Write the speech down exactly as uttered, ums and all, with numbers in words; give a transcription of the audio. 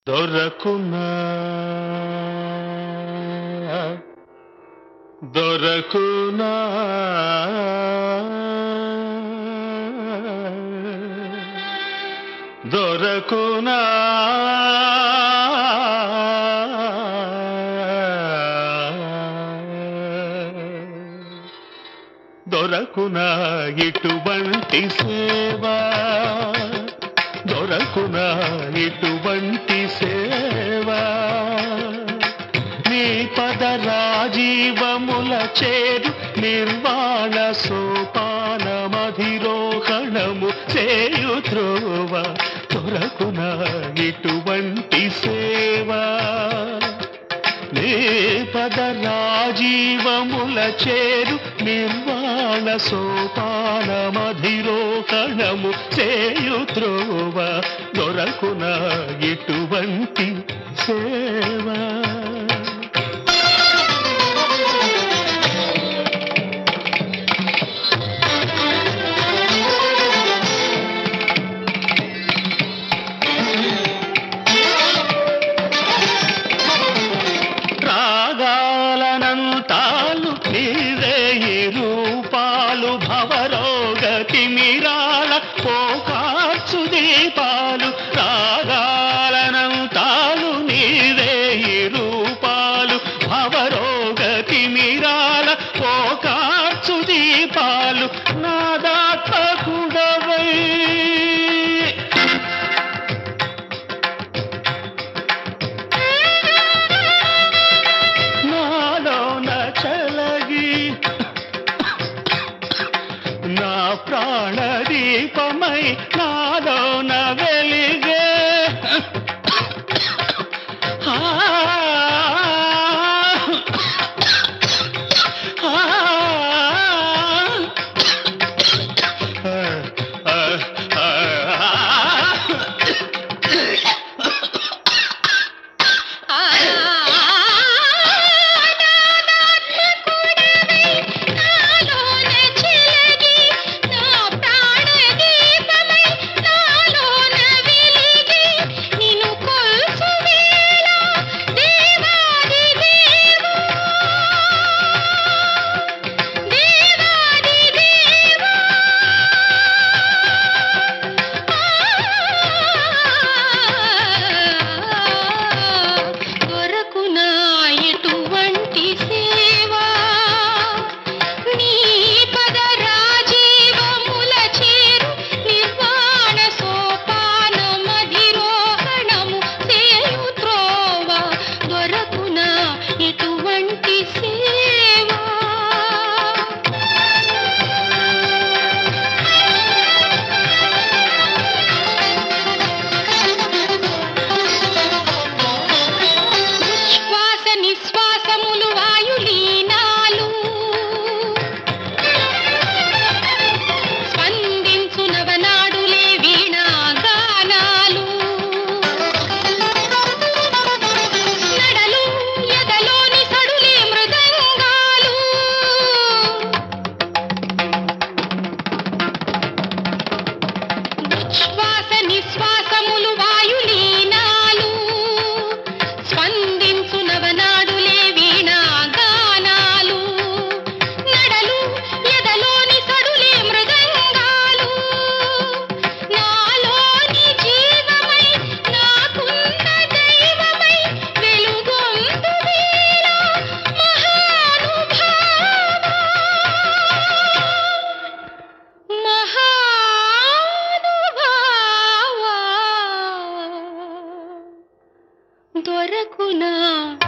దొరకునా దొరకునా దొరకునా దొరకునా ఇటువంటి సేవా దొరకునా ఇటువంటి సేవా నీ పద రాజీవముల చేరు నిర్వాణ సోపాన మధిరోహణము చేయు త్రోవ దొరకునా ఇటువంటి సేవా నీ పద రాజీవముల చేరు నిర్వాణ సోపాన మధిరోహణము చేయు త్రోవ దొరకునా ఇటువంటి సేవా రాగాలనంతాలు నీవే ఈ రూపాలు భవరోగ తిమిరాల పోకార్చు దీపాలు రాగాలనంతాలు నీవే ఈ రూపాలు భవరోగ తిమిరాల పోకార్చు దీపాలు నాదాత్మకుడవై నా ప్రాణదీపమై నాలోన వెలిగే దొరకునా